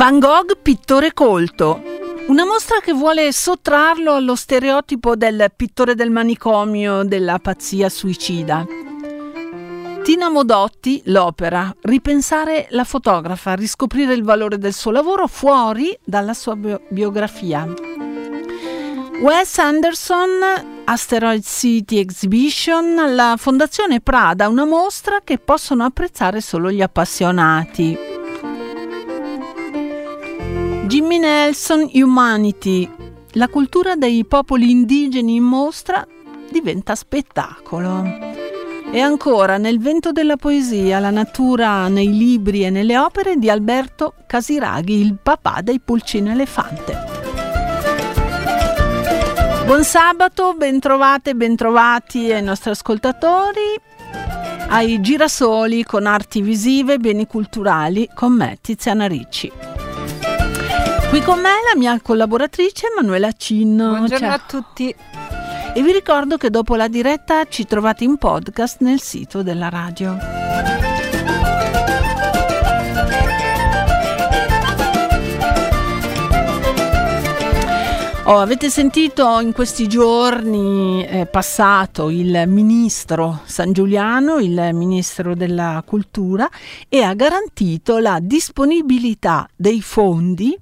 Van Gogh, pittore colto. Una mostra che vuole sottrarlo allo stereotipo del pittore del manicomio, della pazzia suicida. Tina Modotti, l'opera, ripensare la fotografa, riscoprire il valore del suo lavoro fuori dalla sua biografia. Wes Anderson, Asteroid City Exhibition, la Fondazione Prada, una mostra che possono apprezzare solo gli appassionati. Jimmy Nelson, Humanity, la cultura dei popoli indigeni in mostra diventa spettacolo. E ancora, Nel vento della poesia, la natura nei libri e nelle opere di Alberto Casiraghi, il papà dei Pulcino Elefante. Buon sabato, bentrovate, bentrovati ai nostri ascoltatori, ai Girasoli con arti visive e beni culturali, con me Tiziana Ricci. Qui con me la mia collaboratrice Manuela Cinno. Buongiorno Ciao. a tutti. E vi ricordo che dopo la diretta ci trovate in podcast nel sito della radio. Avete sentito in questi giorni passato il ministro Sangiuliano, il ministro della cultura, e ha garantito la disponibilità dei fondi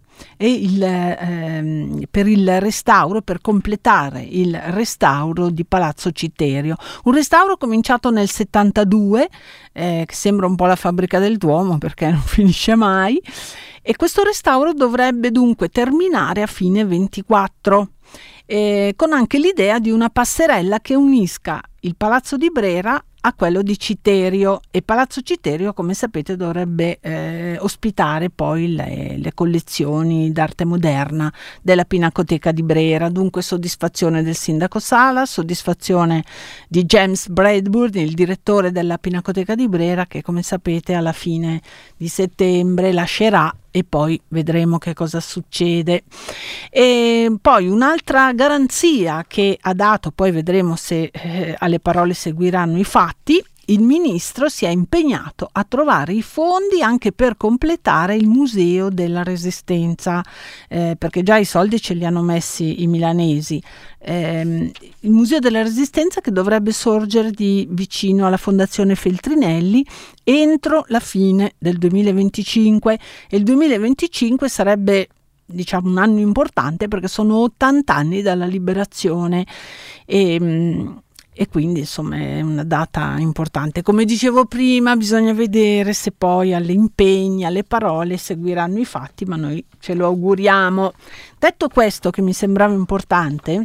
e per il restauro, per completare il restauro di Palazzo Citerio, un restauro cominciato nel 72, che sembra un po' la fabbrica del Duomo perché non finisce mai, e questo restauro dovrebbe dunque terminare a fine 24, con anche l'idea di una passerella che unisca il Palazzo di Brera a quello di Citerio, e Palazzo Citerio, come sapete, dovrebbe ospitare poi le collezioni d'arte moderna della Pinacoteca di Brera. Dunque soddisfazione del sindaco Sala, soddisfazione di James Bradburn, il direttore della Pinacoteca di Brera, che come sapete alla fine di settembre lascerà e poi vedremo che cosa succede. E poi un'altra garanzia che ha dato, poi vedremo se alle parole seguiranno i fatti. Il ministro si è impegnato a trovare i fondi anche per completare il Museo della Resistenza, perché già i soldi ce li hanno messi i milanesi. Il Museo della Resistenza che dovrebbe sorgere di vicino alla Fondazione Feltrinelli entro la fine del 2025, e il 2025 sarebbe, diciamo, un anno importante perché sono 80 anni dalla liberazione e quindi insomma è una data importante. Come dicevo prima, bisogna vedere se poi alle impegni, alle parole seguiranno i fatti, ma noi ce lo auguriamo. Detto questo, che mi sembrava importante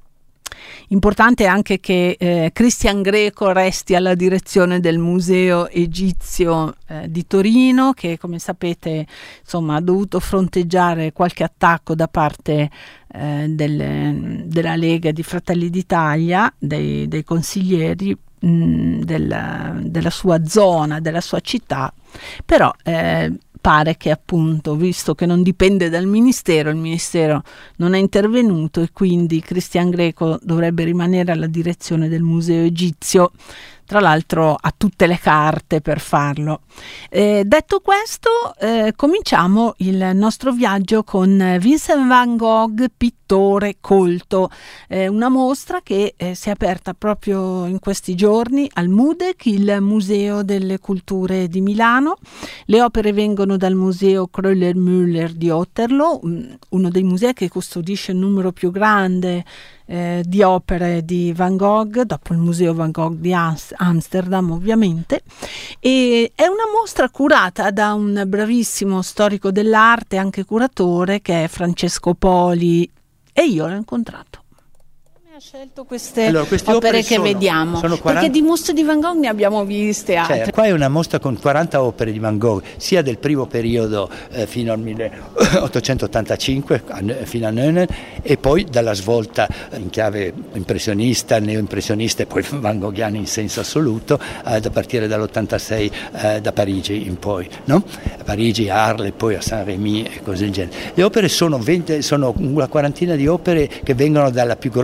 anche che Cristian Greco resti alla direzione del Museo Egizio di Torino, che come sapete insomma ha dovuto fronteggiare qualche attacco da parte della Lega di Fratelli d'Italia, dei consiglieri della sua zona, della sua città, però pare che appunto, visto che non dipende dal Ministero, il Ministero non è intervenuto e quindi Cristian Greco dovrebbe rimanere alla direzione del Museo Egizio. Tra l'altro ha tutte le carte per farlo. Detto questo, cominciamo il nostro viaggio con Vincent van Gogh, pittore colto, una mostra che si è aperta proprio in questi giorni al MUDEC, il Museo delle Culture di Milano. Le opere vengono dal Museo Kröller-Müller di Otterlo, uno dei musei che custodisce il numero più grande di opere di Van Gogh, dopo il Museo Van Gogh di Amsterdam ovviamente, e è una mostra curata da un bravissimo storico dell'arte, anche curatore, che è Francesco Poli, e io l'ho incontrato. Ha scelto queste opere che vediamo, perché di mostre di Van Gogh ne abbiamo viste altre. Qua è una mostra con 40 opere di Van Gogh, sia del primo periodo fino al 1885 fino a Neunen, e poi dalla svolta in chiave impressionista, neoimpressionista e poi van goghiana in senso assoluto, da partire dall'86 da Parigi in poi, no? A Parigi, a Arles, poi a Saint-Rémy e cose del genere. Le opere sono una quarantina di opere che vengono dalla più grossa, dalla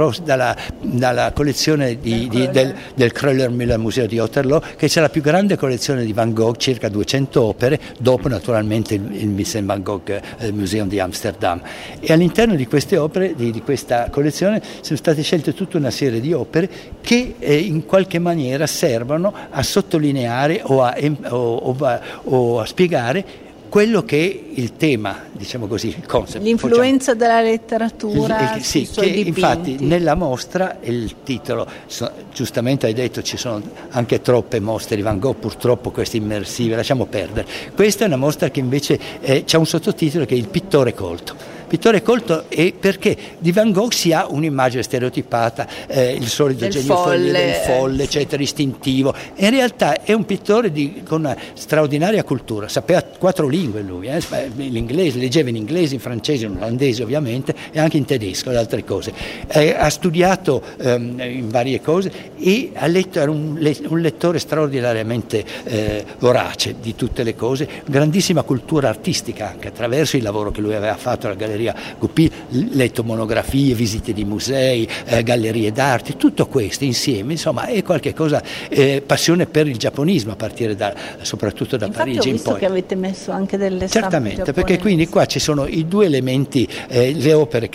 dalla collezione del Kröller-Müller Museo di Otterlo, che c'è la più grande collezione di Van Gogh, circa 200 opere, dopo naturalmente il Vincent van Gogh Museum di Amsterdam. E all'interno di queste opere, di questa collezione, sono state scelte tutta una serie di opere che in qualche maniera servono a sottolineare o a spiegare quello che è il tema, diciamo così, il concept. L'influenza della letteratura sì, sui che dipinti. infatti nella mostra, il titolo, giustamente hai detto, ci sono anche troppe mostre di Van Gogh, purtroppo queste immersive, lasciamo perdere. Questa è una mostra che invece c'ha un sottotitolo che è Il pittore colto. Pittore colto è perché di Van Gogh si ha un'immagine stereotipata, il solito genio del folle, eccetera, istintivo. In realtà è un pittore con una straordinaria cultura, sapeva 4 lingue lui, l'inglese, leggeva in inglese, in francese, in olandese ovviamente, e anche in tedesco e altre cose. Ha studiato in varie cose e ha letto, era un lettore straordinariamente vorace di tutte le cose, grandissima cultura artistica anche attraverso il lavoro che lui aveva fatto alla Galleria Goupil, letto monografie, visite di musei, gallerie d'arte, tutto questo insieme, insomma, è qualche cosa, passione per il giapponismo a partire soprattutto da Infatti Parigi ho visto in poi. che avete messo anche delle stampe Certamente, giapponesi. perché quindi qua ci sono i 2 elementi, le opere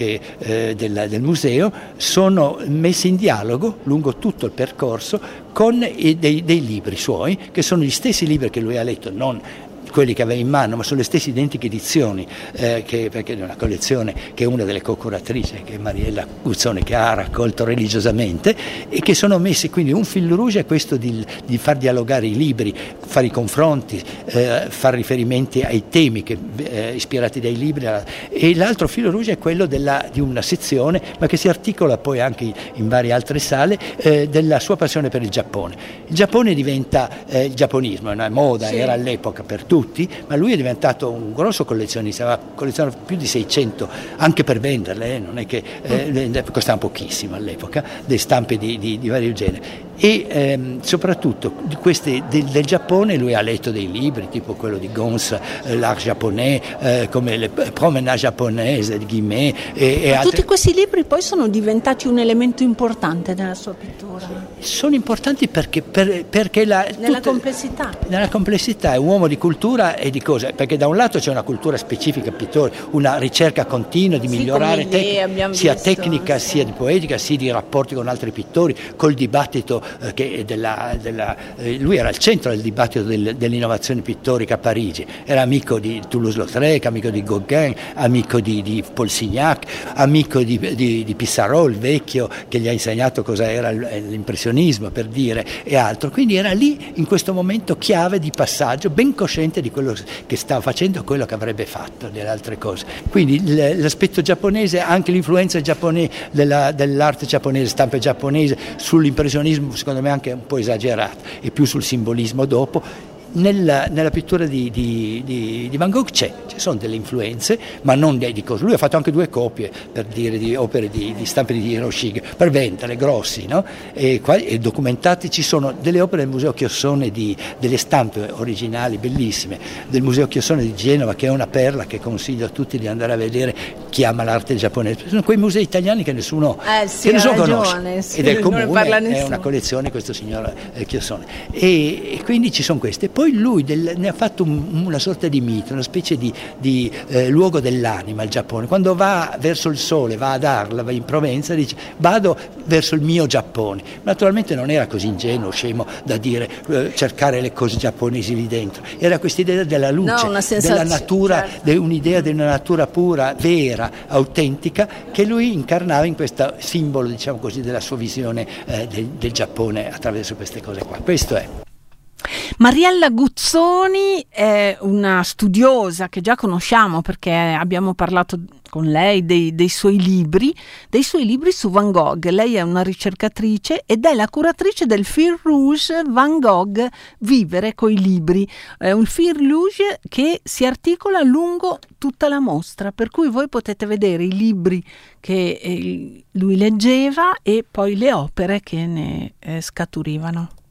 del museo sono messe in dialogo lungo tutto il percorso con dei libri suoi, che sono gli stessi libri che lui ha letto, non quelli che aveva in mano, ma sono le stesse identiche edizioni, perché è una collezione che è una delle co-curatrici, che è Mariella Guzzoni, che ha raccolto religiosamente, e che sono messi, quindi un fil rouge è questo di far dialogare i libri, fare i confronti, far riferimenti ai temi ispirati dai libri, e l'altro fil rouge è quello di una sezione, ma che si articola poi anche in varie altre sale, della sua passione per il Giappone. Il Giappone diventa, il giapponismo è una moda, sì, era all'epoca per tutti, ma lui è diventato un grosso collezionista, aveva collezionato più di 600, anche per venderle, non è che costavano pochissimo all'epoca, le stampe di vario genere. E soprattutto del Giappone lui ha letto dei libri tipo quello di Gons, l'art japonais, come le promenade japonese di Guimet e altri. Tutti questi libri poi sono diventati un elemento importante nella sua pittura. Sono importanti perché nella complessità è un uomo di cultura e di cose, perché da un lato c'è una cultura specifica pittore, una ricerca continua di migliorare sia tecnica, sia di poetica, sia di rapporti con altri pittori, col dibattito lui era al centro del dibattito dell'innovazione pittorica a Parigi, era amico di Toulouse-Lautrec, amico di Gauguin, amico di Paul Signac, amico di Pissarro, il vecchio, che gli ha insegnato cosa era l'impressionismo, per dire, e altro. Quindi era lì in questo momento chiave di passaggio, ben cosciente di quello che stava facendo e quello che avrebbe fatto, delle altre cose. Quindi l'aspetto giapponese, anche l'influenza giapponese dell'arte giapponese, stampa giapponese sull'impressionismo, secondo me anche un po' esagerata, e più sul simbolismo dopo. Nella pittura di Van Gogh ci sono delle influenze, ma non di cose. Lui ha fatto anche 2 copie, per dire, di opere di stampe di Hiroshige, per vendere, grossi, no? E documentati. Ci sono delle opere del Museo Chiossone, delle stampe originali bellissime del Museo Chiossone di Genova, che è una perla che consiglio a tutti di andare a vedere, chi ama l'arte giapponese. Sono quei musei italiani che nessuno conosce, sì, ed è comune, è una collezione questo signor Chiossone, e quindi ci sono queste. Poi lui ne ha fatto una sorta di mito, una specie di luogo dell'anima, il Giappone. Quando va verso il sole, va ad Arles, va in Provenza, dice vado verso il mio Giappone. Naturalmente non era così ingenuo, scemo da dire cercare le cose giapponesi lì dentro. Era questa idea della luce, della natura, certo, un'idea di una natura pura, vera, autentica, che lui incarnava in questo simbolo, diciamo così, della sua visione del Giappone attraverso queste cose qua. Questo è. Mariella Guzzoni è una studiosa che già conosciamo perché abbiamo parlato con lei dei suoi libri su Van Gogh. Lei è una ricercatrice ed è la curatrice del Fil Rouge Van Gogh Vivere coi libri, un Fil Rouge che si articola lungo tutta la mostra, per cui voi potete vedere i libri che lui leggeva e poi le opere che ne scaturivano.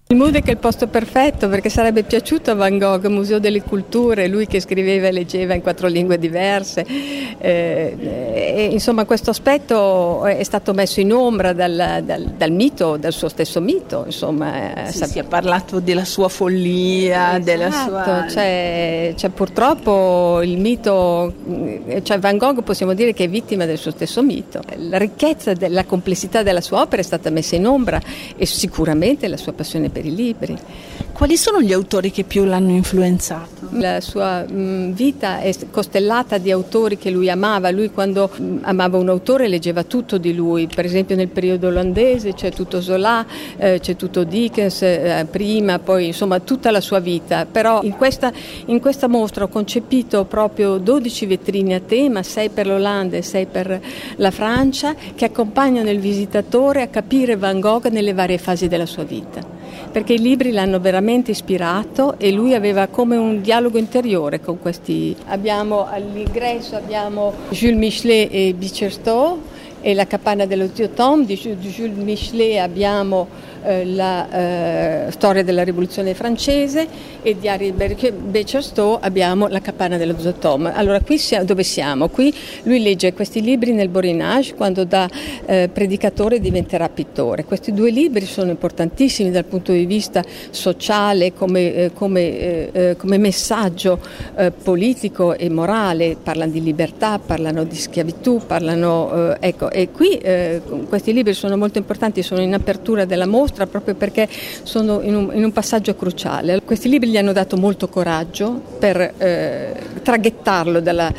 Il Mudec è il posto perfetto perché sarebbe piaciuto a Van Gogh, Museo delle Culture, lui che scriveva e leggeva in 4 lingue diverse. Insomma, questo aspetto è stato messo in ombra dal mito, dal suo stesso mito. Insomma, si è parlato della sua follia, esatto, della sua... C'è purtroppo il mito, cioè Van Gogh possiamo dire che è vittima del suo stesso mito. La ricchezza, la complessità della sua opera è stata messa in ombra e sicuramente la sua passione per i libri. Quali sono gli autori che più l'hanno influenzato? La sua vita è costellata di autori che lui amava. Lui quando amava un autore leggeva tutto di lui, per esempio nel periodo olandese c'è tutto Zola, c'è tutto Dickens, prima, poi insomma tutta la sua vita. Però in questa mostra ho concepito proprio 12 vetrine a tema, 6 per l'Olanda e 6 per la Francia, che accompagnano il visitatore a capire Van Gogh nelle varie fasi della sua vita. Perché i libri l'hanno veramente ispirato e lui aveva come un dialogo interiore con questi. All'ingresso abbiamo Jules Michelet e Bickersteth e la capanna dello zio Tom. Di Jules Michelet abbiamo la storia della rivoluzione francese e di Henri Bickersteth abbiamo la capanna dello zio Tom. Allora qui dove siamo? Qui lui legge questi libri nel Borinage, quando da predicatore diventerà pittore. Questi 2 libri sono importantissimi dal punto di vista sociale, come messaggio politico e morale. Parlano di libertà, parlano di schiavitù, e qui questi libri sono molto importanti, sono in apertura della mostra proprio perché sono in un passaggio cruciale. Questi libri gli hanno dato molto coraggio per traghettarlo dalla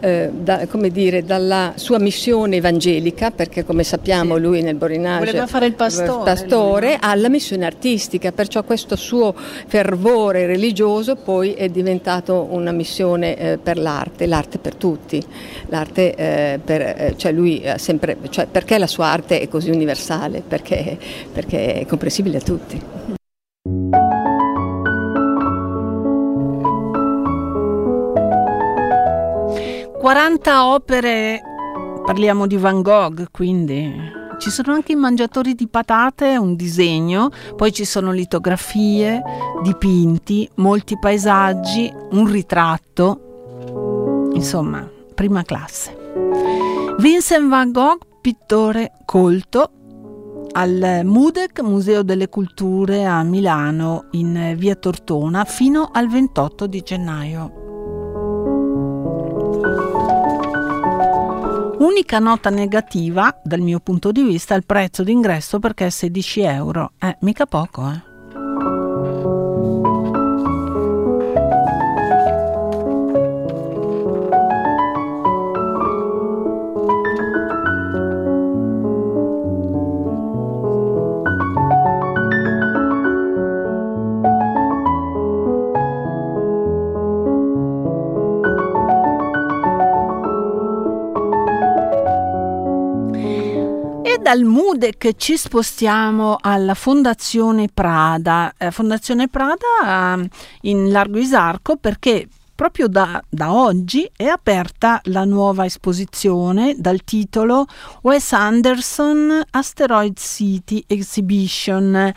sua missione evangelica, perché come sappiamo lui nel Borinage voleva fare il pastore alla missione artistica, perciò questo suo fervore religioso poi è diventato una missione per l'arte per tutti, cioè lui ha sempre, perché la sua arte è così universale, perché è comprensibile a tutti. 40 opere, parliamo di Van Gogh, quindi ci sono anche i mangiatori di patate, un disegno, poi ci sono litografie, dipinti, molti paesaggi, un ritratto, insomma, prima classe. Vincent Van Gogh, pittore colto, al Mudec, Museo delle Culture a Milano, in via Tortona, fino al 28 di gennaio. Unica nota negativa, dal mio punto di vista, il prezzo d'ingresso, perché è 16 euro. Mica poco, Dal Mudec ci spostiamo alla Fondazione Prada. Fondazione Prada in Largo Isarco, perché proprio da oggi è aperta la nuova esposizione dal titolo Wes Anderson Asteroid City Exhibition.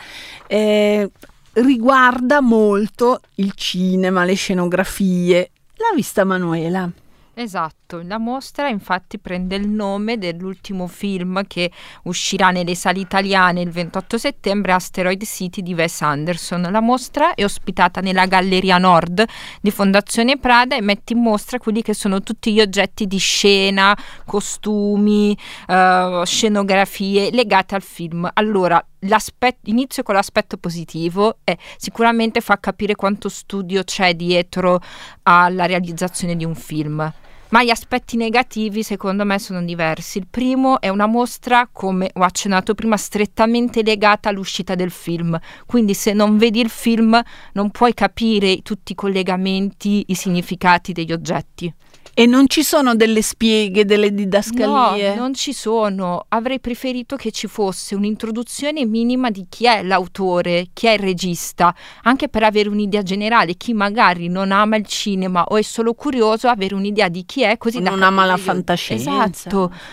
Riguarda molto il cinema, le scenografie. L'ha vista Manuela? Esatto, la mostra infatti prende il nome dell'ultimo film che uscirà nelle sale italiane il 28 settembre, Asteroid City di Wes Anderson. La mostra è ospitata nella Galleria Nord di Fondazione Prada e mette in mostra quelli che sono tutti gli oggetti di scena, costumi, scenografie legate al film. Allora, inizio con l'aspetto positivo e sicuramente fa capire quanto studio c'è dietro alla realizzazione di un film. Ma gli aspetti negativi secondo me sono diversi. Il primo è una mostra, come ho accennato prima, strettamente legata all'uscita del film, quindi se non vedi il film non puoi capire tutti i collegamenti, i significati degli oggetti. E non ci sono delle spieghe, delle didascalie? No, non ci sono. Avrei preferito che ci fosse un'introduzione minima di chi è l'autore, chi è il regista, anche per avere un'idea generale. Chi magari non ama il cinema o è solo curioso, avere un'idea di chi è, così non ama la fantascienza. Esatto.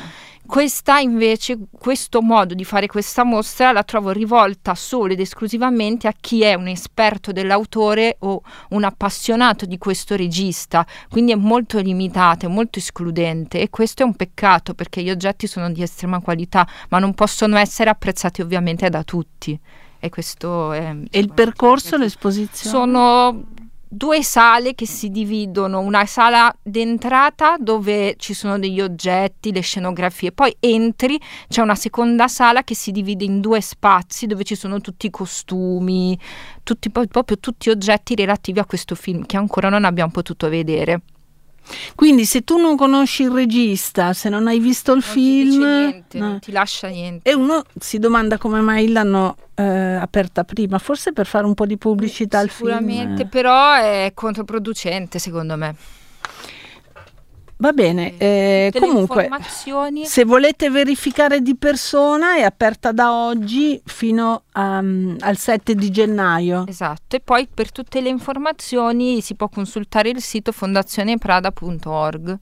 Questa invece, questo modo di fare questa mostra la trovo rivolta solo ed esclusivamente a chi è un esperto dell'autore o un appassionato di questo regista, quindi è molto limitata, è molto escludente, e questo è un peccato perché gli oggetti sono di estrema qualità, ma non possono essere apprezzati ovviamente da tutti. E questo è... E il percorso, l'esposizione? Sono 2 sale che si dividono, una sala d'entrata dove ci sono degli oggetti, le scenografie, poi entri, c'è una seconda sala che si divide in 2 spazi dove ci sono tutti i costumi, proprio tutti oggetti relativi a questo film che ancora non abbiamo potuto vedere. Quindi se tu non conosci il regista, se non hai visto il film, non ti dice niente, non ti lascia niente. E uno si domanda come mai l'hanno aperta prima, forse per fare un po' di pubblicità al film. Sicuramente, però è controproducente secondo me. Va bene, comunque se volete verificare di persona è aperta da oggi fino al 7 di gennaio. Esatto, e poi per tutte le informazioni si può consultare il sito fondazioneprada.org.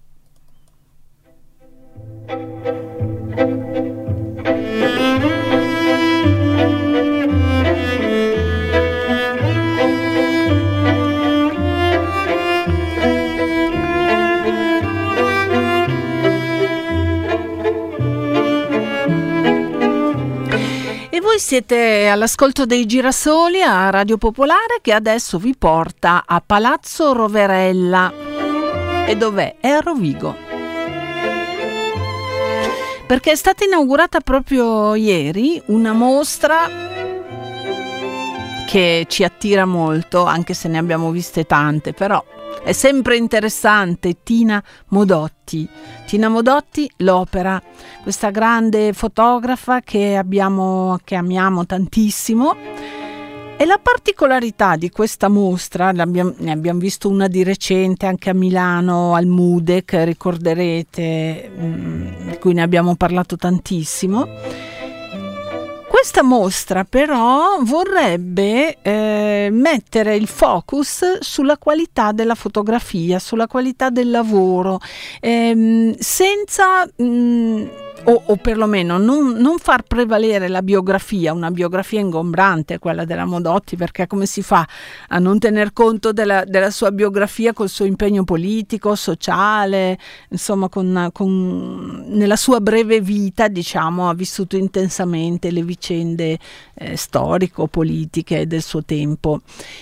E voi siete all'ascolto dei Girasoli a Radio Popolare, che adesso vi porta a Palazzo Roverella. E dov'è? È a Rovigo. Perché è stata inaugurata proprio ieri una mostra che ci attira molto, anche se ne abbiamo viste tante, però è sempre interessante. Tina Modotti, l'opera, questa grande fotografa che amiamo tantissimo. E la particolarità di questa mostra, ne abbiamo visto una di recente anche a Milano al Mudec, ricorderete, di cui ne abbiamo parlato tantissimo. Questa mostra però vorrebbe mettere il focus sulla qualità della fotografia, sulla qualità del lavoro, senza o perlomeno non far prevalere la biografia, una biografia ingombrante, quella della Modotti, perché come si fa a non tener conto della sua biografia col suo impegno politico, sociale, insomma nella sua breve vita, diciamo, ha vissuto intensamente le vicende storico-politiche del suo tempo.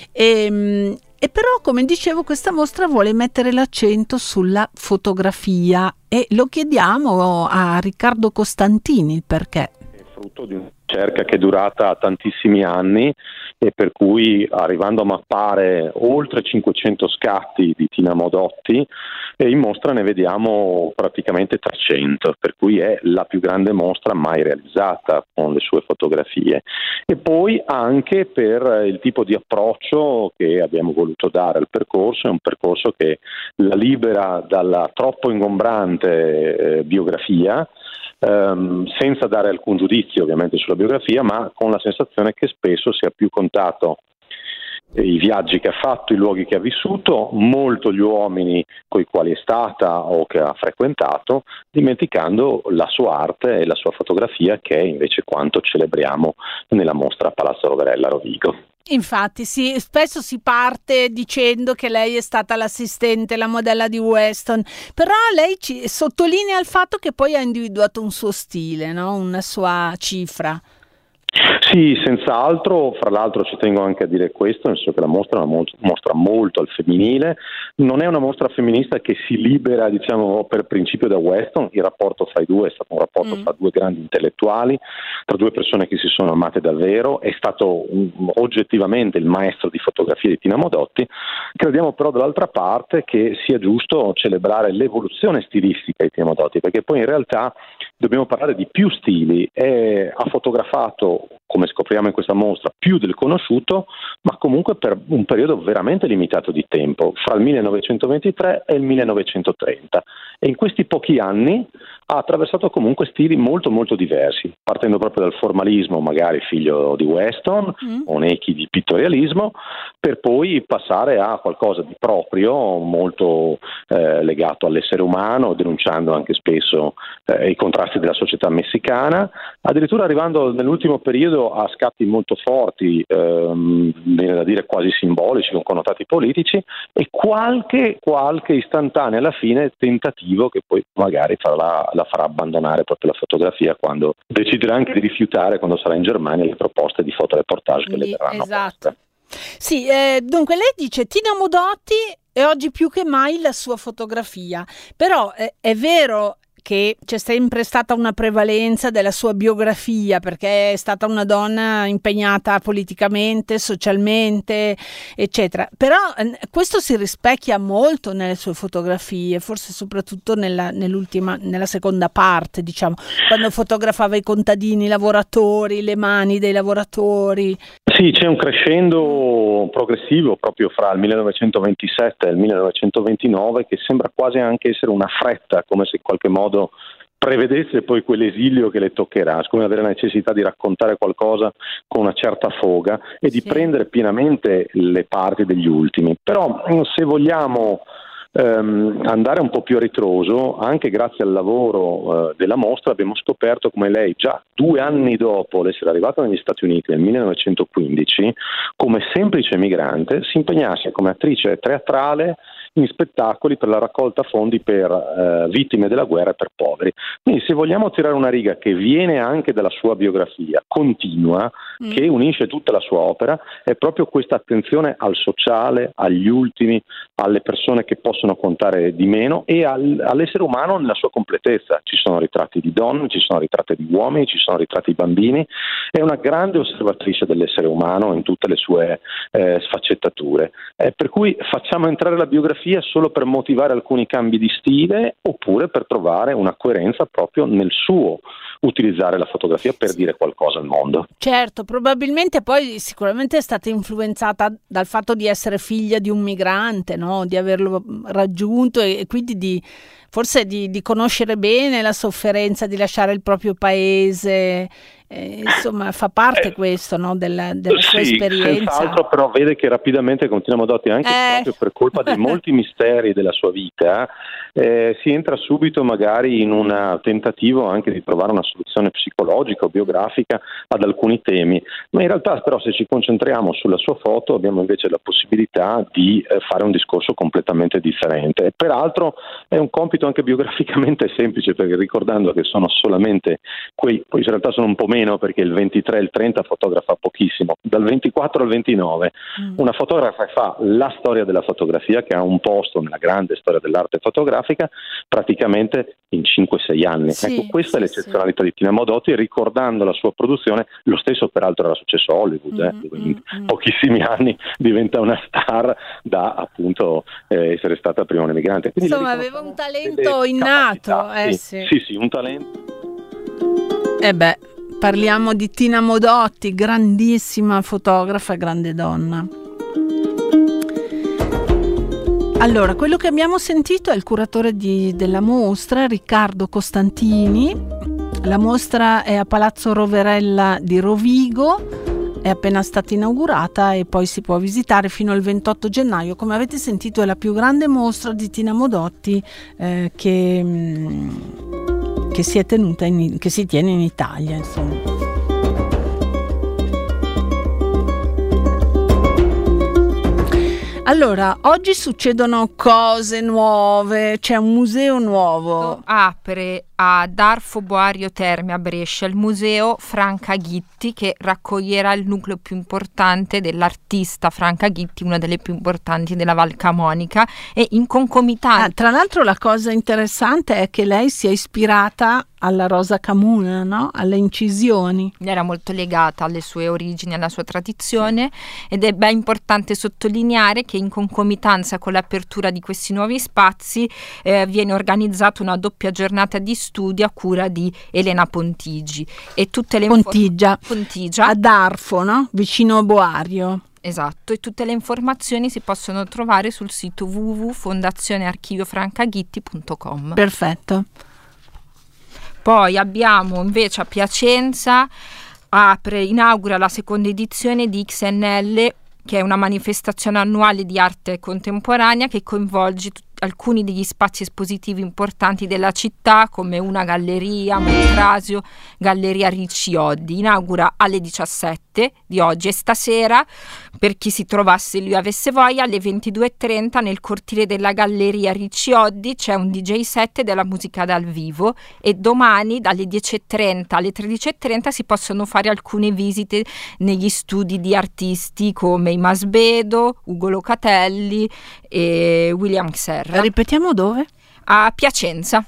E però, come dicevo, questa mostra vuole mettere l'accento sulla fotografia e lo chiediamo a Riccardo Costantini il perché. È frutto di una ricerca che è durata tantissimi anni e per cui, arrivando a mappare oltre 500 scatti di Tina Modotti, in mostra ne vediamo praticamente 300, per cui è la più grande mostra mai realizzata con le sue fotografie. E poi anche per il tipo di approccio che abbiamo voluto dare al percorso, è un percorso che la libera dalla troppo ingombrante biografia, senza dare alcun giudizio ovviamente sulla biografia, ma con la sensazione che spesso sia più contato i viaggi che ha fatto, i luoghi che ha vissuto, molto gli uomini con i quali è stata o che ha frequentato, dimenticando la sua arte e la sua fotografia, che è invece quanto celebriamo nella mostra Palazzo Roverella a Rovigo. Infatti sì, spesso si parte dicendo che lei è stata l'assistente, la modella di Weston, però lei ci sottolinea il fatto che poi ha individuato un suo stile, no? Una sua cifra. Sì, senz'altro. Fra l'altro ci tengo anche a dire questo, nel senso che la mostra è una mostra molto al femminile, non è una mostra femminista che si libera, diciamo, per principio da Weston. Il rapporto fra i due è stato un rapporto fra due grandi intellettuali, tra due persone che si sono amate davvero. È stato oggettivamente il maestro di fotografia di Tina Modotti. Crediamo però dall'altra parte che sia giusto celebrare l'evoluzione stilistica di Tina Modotti, perché poi in realtà dobbiamo parlare di più stili. Ha fotografato, come scopriamo in questa mostra, più del conosciuto, ma comunque per un periodo veramente limitato di tempo, fra il 1923 e il 1930. E in questi pochi anni ha attraversato comunque stili molto molto diversi, partendo proprio dal formalismo, magari figlio di Weston, o Necchi di pittorialismo, per poi passare a qualcosa di proprio, molto legato all'essere umano, denunciando anche spesso i contrasti della società messicana, addirittura arrivando nell'ultimo periodo a scatti molto forti, viene da dire quasi simbolici, con connotati politici, e qualche istantanea alla fine tentativo che poi magari la farà abbandonare proprio la fotografia quando deciderà anche di rifiutare, quando sarà in Germania, le proposte di fotoreportage che le verranno poste. Sì, dunque lei dice Tina Modotti è oggi più che mai la sua fotografia, però è vero che c'è sempre stata una prevalenza della sua biografia, perché è stata una donna impegnata politicamente, socialmente, eccetera. Però questo si rispecchia molto nelle sue fotografie, forse soprattutto nella seconda parte, diciamo, quando fotografava i contadini, i lavoratori, le mani dei lavoratori. Sì, c'è un crescendo progressivo proprio fra il 1927 e il 1929 che sembra quasi anche essere una fretta, come se in qualche modo prevedesse poi quell'esilio che le toccherà, come avere la necessità di raccontare qualcosa con una certa foga e di prendere pienamente le parti degli ultimi. Però se vogliamo andare un po' più a ritroso, anche grazie al lavoro della mostra abbiamo scoperto come lei già 2 anni dopo l'essere arrivata negli Stati Uniti nel 1915 come semplice migrante si impegnasse come attrice teatrale in spettacoli per la raccolta fondi per vittime della guerra e per poveri. Quindi se vogliamo tirare una riga che viene anche dalla sua biografia continua, che unisce tutta la sua opera, è proprio questa attenzione al sociale, agli ultimi, alle persone che possono contare di meno e all'essere umano nella sua completezza. Ci sono ritratti di donne, ci sono ritratti di uomini, ci sono ritratti di bambini. È una grande osservatrice dell'essere umano in tutte le sue sfaccettature. Per cui facciamo entrare la biografia solo per motivare alcuni cambi di stile oppure per trovare una coerenza proprio nel suo utilizzare la fotografia per dire qualcosa al mondo. Certo, probabilmente poi sicuramente è stata influenzata dal fatto di essere figlia di un migrante, no? Di averlo raggiunto e quindi forse di conoscere bene la sofferenza di lasciare il proprio paese. Insomma, fa parte questo, no? della sua esperienza. Senz'altro, però vede che rapidamente con Tina Modotti, anche proprio per colpa di molti misteri della sua vita, si entra subito magari in un tentativo anche di trovare una soluzione psicologica o biografica ad alcuni temi, ma in realtà però se ci concentriamo sulla sua foto abbiamo invece la possibilità di fare un discorso completamente differente. E peraltro è un compito anche biograficamente semplice, perché ricordando che sono solamente poi in realtà sono un po' meno perché il 23 e il 30 fotografa pochissimo, dal 24 al 29 una fotografa fa la storia della fotografia, che ha un posto nella grande storia dell'arte fotografica praticamente in 5-6 anni. Ecco, questa è l'eccezionalità di Tina Modotti, e ricordando la sua produzione, lo stesso peraltro era successo a Hollywood, in pochissimi anni diventa una star da appunto essere stata prima un'emigrante. Quindi insomma aveva un talento innato. Sì, un talento. Parliamo di Tina Modotti, grandissima fotografa, grande donna. Allora, quello che abbiamo sentito è il curatore della mostra, Riccardo Costantini. La mostra è a Palazzo Roverella di Rovigo, è appena stata inaugurata e poi si può visitare fino al 28 gennaio. Come avete sentito è la più grande mostra di Tina Modotti che si tiene in Italia, insomma. Allora, oggi succedono cose nuove, c'è un museo nuovo. Apre a Darfo Boario Terme a Brescia il museo Franca Ghitti, che raccoglierà il nucleo più importante dell'artista Franca Ghitti, una delle più importanti della Val Camonica, e in concomitanza. Tra l'altro la cosa interessante è che lei si è ispirata alla rosa camuna, no? Alle incisioni. Era molto legata alle sue origini, alla sua tradizione, ed è ben importante sottolineare che in concomitanza con l'apertura di questi nuovi spazi viene organizzata una doppia giornata di studio a cura di Elena Pontigi e tutte le Pontigia a Darfo, no? Vicino a Boario. Esatto, e tutte le informazioni si possono trovare sul sito www.fondazionearchiviofrancaghitti.com. Perfetto. Poi abbiamo invece a Piacenza, inaugura la seconda edizione di XNL, che è una manifestazione annuale di arte contemporanea che coinvolge alcuni degli spazi espositivi importanti della città, come una galleria, Montrasio, Galleria Ricciodi. Inaugura alle 17 di oggi, e stasera, per chi si trovasse lì avesse voglia, alle 22:30 nel cortile della Galleria Ricciodi c'è un DJ set della musica dal vivo, e domani dalle 10:30 alle 13:30 si possono fare alcune visite negli studi di artisti come i Masbedo, Ugo Locatelli e William Serra. Ripetiamo dove? A Piacenza,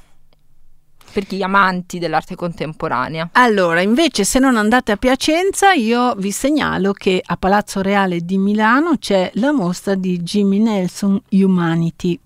per gli amanti dell'arte contemporanea. Allora, invece, se non andate a Piacenza, io vi segnalo che a Palazzo Reale di Milano c'è la mostra di Jimmy Nelson, Humanity.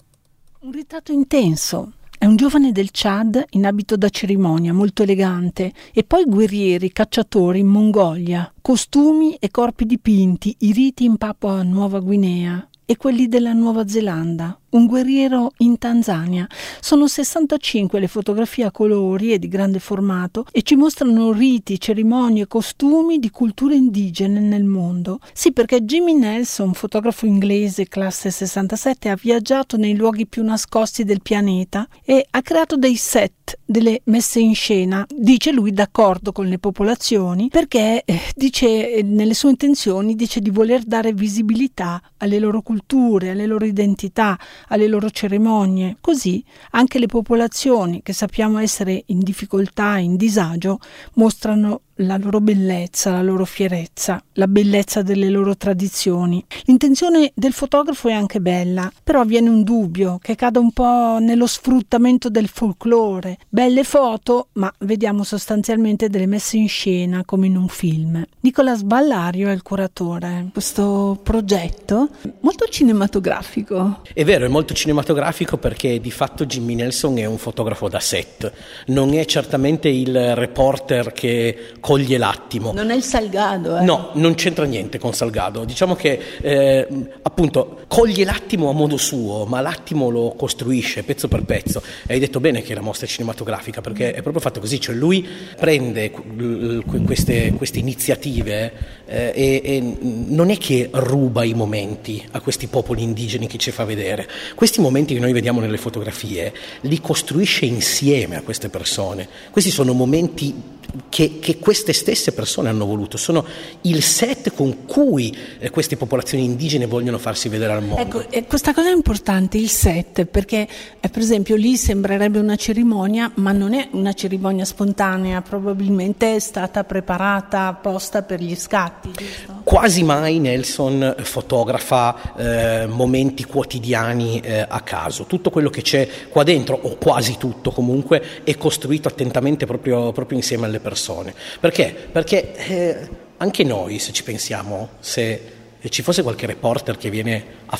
Un ritratto intenso. È un giovane del Chad in abito da cerimonia, molto elegante, e poi guerrieri, cacciatori in Mongolia, costumi e corpi dipinti, i riti in Papua Nuova Guinea e quelli della Nuova Zelanda. Un guerriero in Tanzania. Sono 65 le fotografie a colori e di grande formato, e ci mostrano riti, cerimonie, costumi di culture indigene nel mondo. Sì, perché Jimmy Nelson, fotografo inglese classe 67, ha viaggiato nei luoghi più nascosti del pianeta e ha creato dei set, delle messe in scena, dice lui, d'accordo con le popolazioni, perché dice nelle sue intenzioni dice di voler dare visibilità alle loro culture, alle loro identità, alle loro cerimonie. Così anche le popolazioni che sappiamo essere in difficoltà, in disagio, mostrano la loro bellezza, la loro fierezza, la bellezza delle loro tradizioni. L'intenzione del fotografo è anche bella, però viene un dubbio che cada un po' nello sfruttamento del folklore. Belle foto, ma vediamo sostanzialmente delle messe in scena come in un film. Nicola Sballario è il curatore. Questo progetto molto cinematografico. È vero, è molto cinematografico, perché di fatto Jimmy Nelson è un fotografo da set, non è certamente il reporter che coglie l'attimo. Non è il Salgado, No, non c'entra niente con Salgado. Diciamo che appunto coglie l'attimo a modo suo, ma l'attimo lo costruisce pezzo per pezzo. E hai detto bene che la mostra è cinematografica, perché è proprio fatto così, cioè lui prende queste iniziative e non è che ruba i momenti a questi popoli indigeni che ci fa vedere. Questi momenti che noi vediamo nelle fotografie li costruisce insieme a queste persone. Questi sono momenti che queste stesse persone hanno voluto, sono il set con cui queste popolazioni indigene vogliono farsi vedere al mondo. Ecco, questa cosa è importante, il set, perché per esempio lì sembrerebbe una cerimonia, ma non è una cerimonia spontanea, probabilmente è stata preparata apposta per gli scatti, giusto? Quasi mai Nelson fotografa momenti quotidiani a caso. Tutto quello che c'è qua dentro, o quasi tutto comunque, è costruito attentamente proprio insieme alle persone. Perché? Perché anche noi, se ci pensiamo, se ci fosse qualche reporter che viene a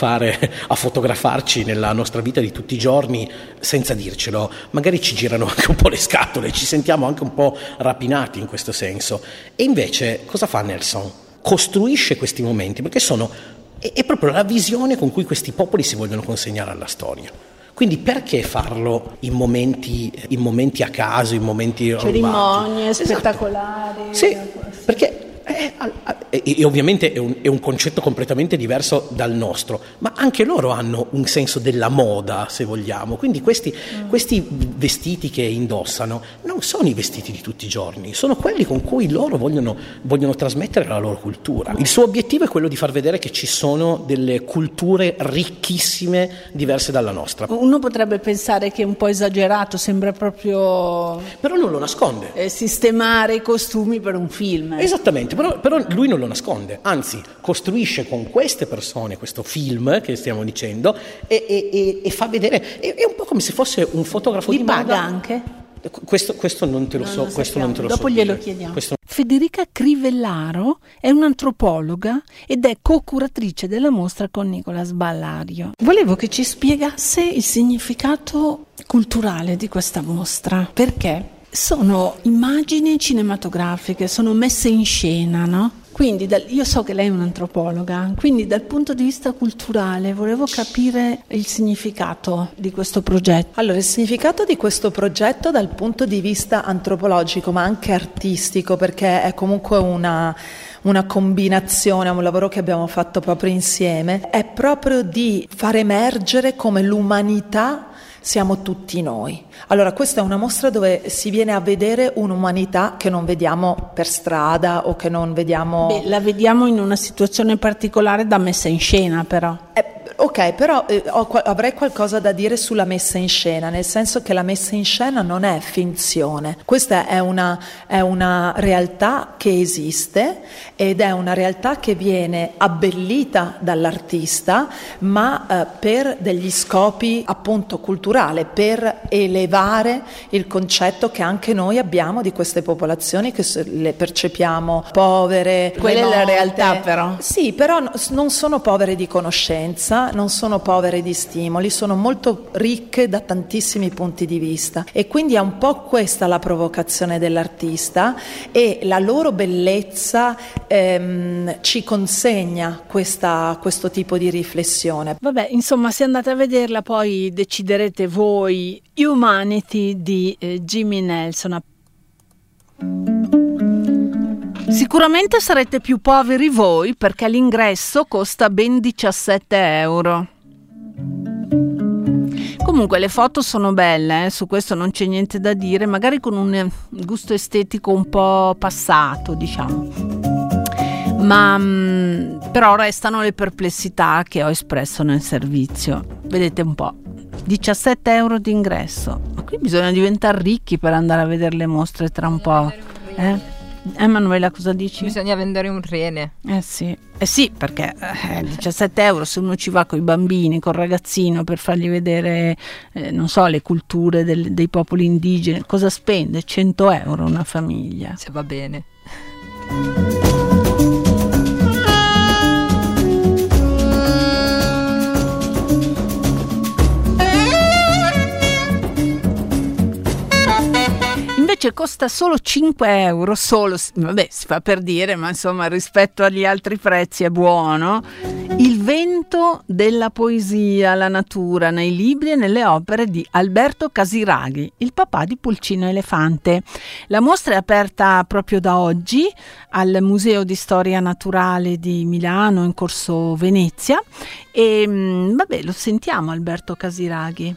fotografarci nella nostra vita di tutti i giorni senza dircelo, magari ci girano anche un po' le scatole, ci sentiamo anche un po' rapinati in questo senso. E invece cosa fa Nelson? Costruisce questi momenti, perché è proprio la visione con cui questi popoli si vogliono consegnare alla storia. Quindi perché farlo in momenti a caso, in momenti cerimonie esatto, spettacolari? Sì, perché e ovviamente è un concetto completamente diverso dal nostro, ma anche loro hanno un senso della moda, se vogliamo. Quindi questi vestiti che indossano non sono i vestiti di tutti i giorni, sono quelli con cui loro vogliono trasmettere la loro cultura. Il suo obiettivo è quello di far vedere che ci sono delle culture ricchissime diverse dalla nostra. Uno potrebbe pensare che è un po' esagerato, sembra proprio... Però non lo nasconde. Sistemare i costumi per un film. Esattamente. Però lui non lo nasconde, anzi costruisce con queste persone questo film che stiamo dicendo e fa vedere, è un po' come se fosse un fotografo di moda. Li paga anche? Questo non te lo so, questo non te lo so. Dopo glielo chiediamo. Federica Crivellaro è un'antropologa ed è co-curatrice della mostra con Nicola Sballario. Volevo che ci spiegasse il significato culturale di questa mostra, perché sono immagini cinematografiche, sono messe in scena, no? Quindi io so che lei è un'antropologa, quindi dal punto di vista culturale volevo capire il significato di questo progetto. Allora, il significato di questo progetto dal punto di vista antropologico, ma anche artistico, perché è comunque una combinazione, un lavoro che abbiamo fatto proprio insieme, è proprio di far emergere come l'umanità siamo tutti noi. Allora, questa è una mostra dove si viene a vedere un'umanità che non vediamo per strada o che non vediamo... La vediamo in una situazione particolare da messa in scena, però. Ok, però avrei qualcosa da dire sulla messa in scena, nel senso che la messa in scena non è finzione. Questa è una realtà che esiste ed è una realtà che viene abbellita dall'artista, ma per degli scopi appunto culturali, per elevare il concetto che anche noi abbiamo di queste popolazioni che le percepiamo povere. Quella è la realtà, però. Sì, però non sono povere di conoscenza, non sono povere di stimoli, sono molto ricche da tantissimi punti di vista, e quindi è un po' questa la provocazione dell'artista, e la loro bellezza ci consegna questo tipo di riflessione. Vabbè, insomma, se andate a vederla poi deciderete voi. Humanity di Jimmy Nelson. Sicuramente sarete più poveri voi, perché l'ingresso costa ben 17 euro. Comunque le foto sono belle, su questo non c'è niente da dire, magari con un gusto estetico un po' passato, diciamo. Ma però restano le perplessità che ho espresso nel servizio. Vedete un po', 17 euro di ingresso. Ma qui bisogna diventare ricchi per andare a vedere le mostre tra un po'. Manuela, cosa dici? Bisogna vendere un rene. Sì, perché 17 euro se uno ci va con i bambini, col ragazzino, per fargli vedere non so, le culture dei popoli indigeni, cosa spende? 100 euro una famiglia, se va bene. Invece costa solo 5 euro, vabbè, si fa per dire, ma insomma rispetto agli altri prezzi è buono. Il vento della poesia, la natura nei libri e nelle opere di Alberto Casiraghi, il papà di Pulcino Elefante. La mostra è aperta proprio da oggi al Museo di Storia Naturale di Milano in Corso Venezia e vabbè, lo sentiamo Alberto Casiraghi.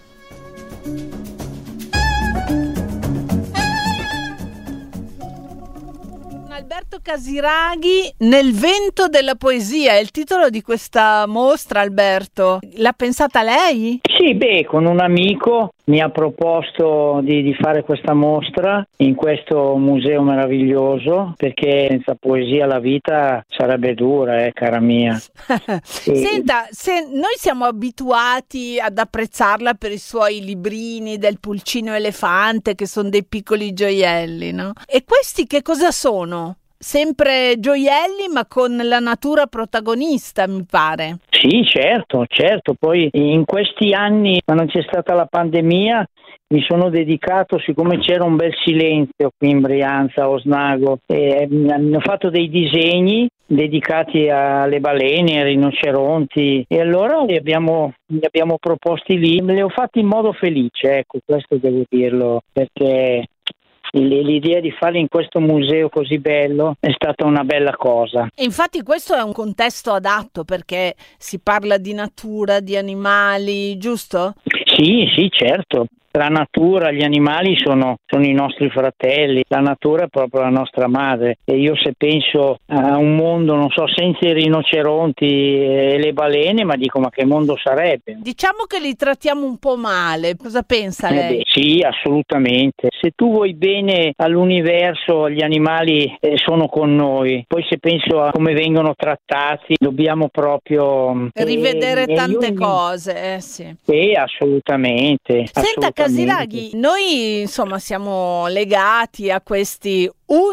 Alberto Casiraghi, Nel vento della poesia, è il titolo di questa mostra. Alberto, l'ha pensata lei? Sì, con un amico mi ha proposto di fare questa mostra in questo museo meraviglioso, perché senza poesia la vita sarebbe dura, cara mia. Senta, se noi siamo abituati ad apprezzarla per i suoi librini del Pulcino Elefante, che sono dei piccoli gioielli, no? E questi che cosa sono? Sempre gioielli, ma con la natura protagonista, mi pare. Sì, certo. Poi in questi anni, quando c'è stata la pandemia, mi sono dedicato, siccome c'era un bel silenzio qui in Brianza, a Osnago, ho fatto dei disegni dedicati alle balene, ai rinoceronti, e allora li abbiamo proposti lì. Le ho fatti in modo felice, ecco, questo devo dirlo, perché l'idea di farli in questo museo così bello è stata una bella cosa. E infatti questo è un contesto adatto, perché si parla di natura, di animali, giusto? Sì, certo. La natura, gli animali sono i nostri fratelli, la natura è proprio la nostra madre, e io se penso a un mondo, non so, senza i rinoceronti e le balene, ma dico, ma che mondo sarebbe? Diciamo che li trattiamo un po' male, cosa pensa lei? Sì, assolutamente. Se tu vuoi bene all'universo, gli animali sono con noi, poi se penso a come vengono trattati, dobbiamo proprio rivedere tante cose, sì. Assolutamente. Senta, Casiraghi, noi insomma siamo legati a questi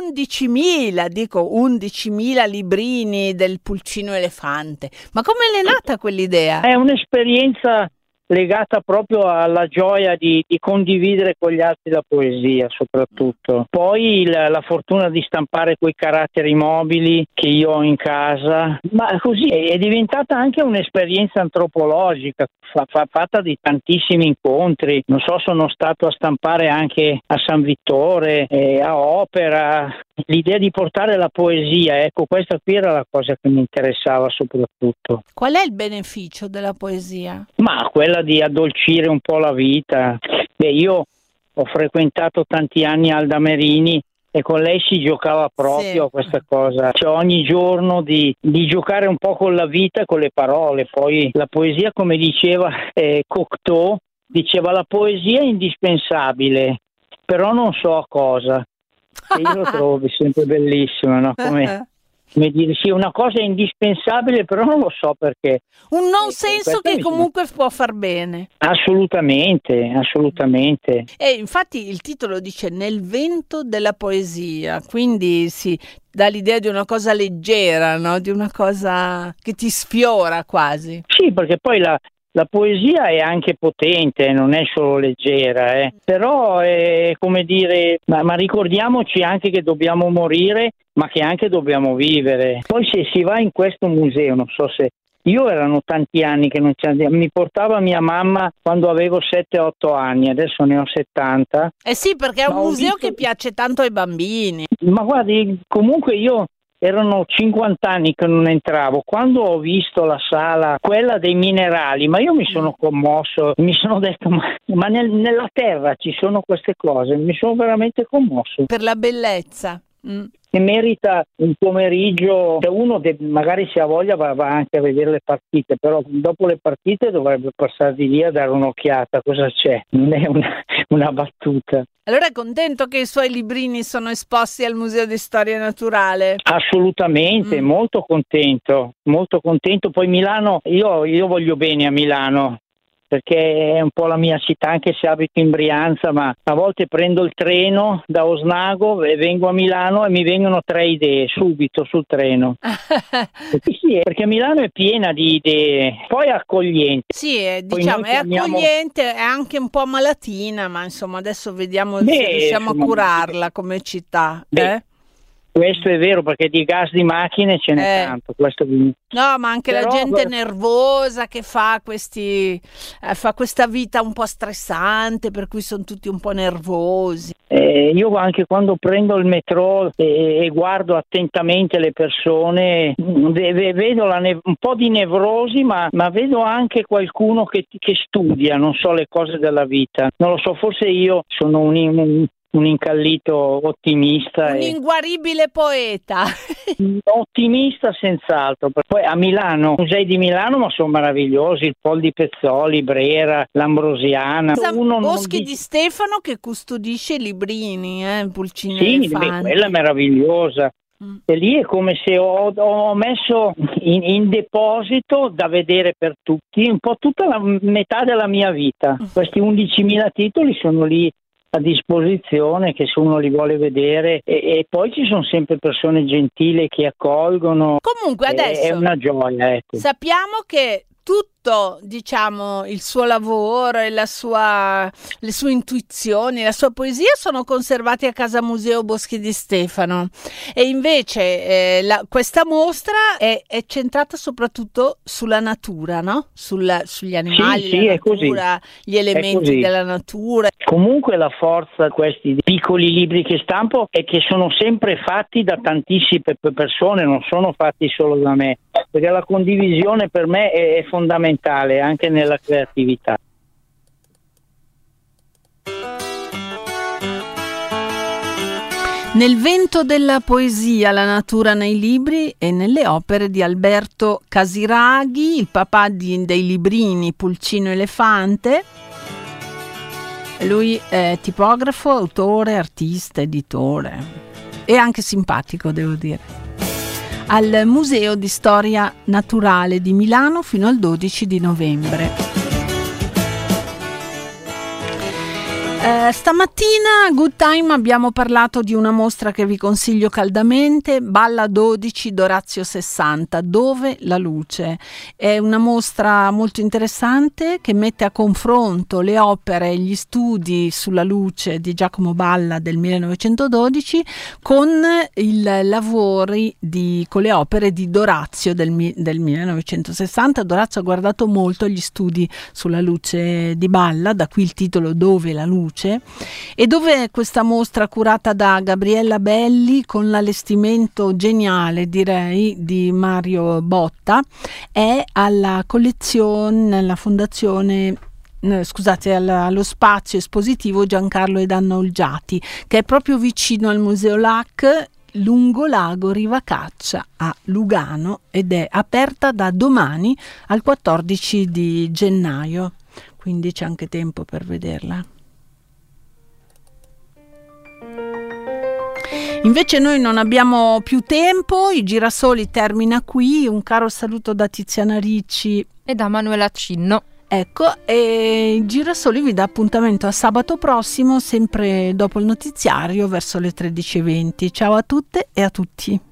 11.000 librini del Pulcino Elefante, ma come l'è nata quell'idea? È un'esperienza legata proprio alla gioia di condividere con gli altri la poesia, soprattutto. Poi la fortuna di stampare quei caratteri mobili che io ho in casa, ma così è diventata anche un'esperienza antropologica fatta di tantissimi incontri. Non so, sono stato a stampare anche a San Vittore, a Opera. L'idea di portare la poesia, ecco, questa qui era la cosa che mi interessava soprattutto. Qual è il beneficio della poesia? Ma quella di addolcire un po' la vita. Io ho frequentato tanti anni Alda Merini e con lei si giocava proprio a questa cosa, cioè ogni giorno di giocare un po' con la vita, con le parole. Poi la poesia, come diceva Cocteau, diceva la poesia è indispensabile, però non so a cosa. E io lo trovo sempre bellissimo, no? Come dire, sì, una cosa è indispensabile, però non lo so perché. Un non senso che comunque può far bene. Assolutamente. E infatti il titolo dice Nel vento della poesia, quindi si dà l'idea di una cosa leggera, no? Di una cosa che ti sfiora quasi. Sì, perché poi la poesia è anche potente, non è solo leggera, però è come dire, ma ricordiamoci anche che dobbiamo morire, ma che anche dobbiamo vivere. Poi se si va in questo museo, non so se... Io erano tanti anni che non ci andavo, mi portava mia mamma quando avevo 7-8 anni, adesso ne ho 70. Sì, perché è un museo che piace tanto ai bambini. Ma guardi, comunque io... Erano 50 anni che non entravo. Quando ho visto la sala, quella dei minerali, ma io mi sono commosso, mi sono detto ma nella terra ci sono queste cose, mi sono veramente commosso. Per la bellezza. E merita un pomeriggio, uno magari se ha voglia va anche a vedere le partite, però dopo le partite dovrebbe passare di lì a dare un'occhiata, cosa c'è, non è una battuta. Allora è contento che i suoi librini sono esposti al Museo di Storia Naturale? Assolutamente, molto contento. Poi Milano, io voglio bene a Milano, perché è un po' la mia città, anche se abito in Brianza, ma a volte prendo il treno da Osnago e vengo a Milano e mi vengono 3 idee subito sul treno. Sì, perché Milano è piena di idee, poi è accogliente. Sì, diciamo, è accogliente, è anche un po' malatina, ma insomma adesso vediamo se riusciamo a curarla come città. Questo è vero, perché di gas di macchine ce n'è tanto. No, ma anche la gente nervosa che fa questa vita un po' stressante, per cui sono tutti un po' nervosi. Io anche quando prendo il metro e guardo attentamente le persone, vedo un po' di nevrosi, ma vedo anche qualcuno che studia, non so, le cose della vita. Non lo so, forse io sono un incallito ottimista. Un inguaribile poeta. Ottimista senz'altro. Poi a Milano, i musei di Milano ma sono meravigliosi, il Pol di Pezzoli, Brera, l'Ambrosiana. Boschi di Stefano che custodisce i librini, Pulcini Elefante. Quella è meravigliosa. E lì è come se ho messo in deposito da vedere per tutti un po' tutta la metà della mia vita. Questi 11.000 titoli sono lì a disposizione, che se uno li vuole vedere, e poi ci sono sempre persone gentili che accolgono. Comunque adesso è una gioia, ecco. Sappiamo che tutto, diciamo, il suo lavoro e le sue intuizioni, la sua poesia sono conservati a Casa Museo Boschi di Stefano, e invece questa mostra è centrata soprattutto sulla natura, no? Sugli animali, la natura, gli elementi della natura. Comunque la forza di questi piccoli libri che stampo è che sono sempre fatti da tantissime persone, non sono fatti solo da me, perché la condivisione per me è fondamentale anche nella creatività. Nel vento della poesia, la natura nei libri e nelle opere di Alberto Casiraghi, il papà dei librini Pulcino Elefante. Lui è tipografo, autore, artista, editore e anche simpatico, devo dire. Al Museo di Storia Naturale di Milano fino al 12 di novembre. Stamattina a Good Time abbiamo parlato di una mostra che vi consiglio caldamente, Balla 12 d'Orazio 60, Dove la luce. È una mostra molto interessante che mette a confronto le opere e gli studi sulla luce di Giacomo Balla del 1912 con i lavori con le opere di D'Orazio del 1960. D'Orazio ha guardato molto gli studi sulla luce di Balla, da qui il titolo Dove la luce. E dove questa mostra curata da Gabriella Belli con l'allestimento geniale, direi, di Mario Botta, è alla collezione, alla fondazione allo spazio espositivo Giancarlo ed Anna Olgiati, che è proprio vicino al Museo LAC, lungo Lago Rivacaccia a Lugano, ed è aperta da domani al 14 di gennaio, quindi c'è anche tempo per vederla. Invece noi non abbiamo più tempo, i Girasoli termina qui. Un caro saluto da Tiziana Ricci e da Manuela Cinno. Ecco, e il Girasoli vi dà appuntamento a sabato prossimo, sempre dopo il notiziario, verso le 13:20. Ciao a tutte e a tutti.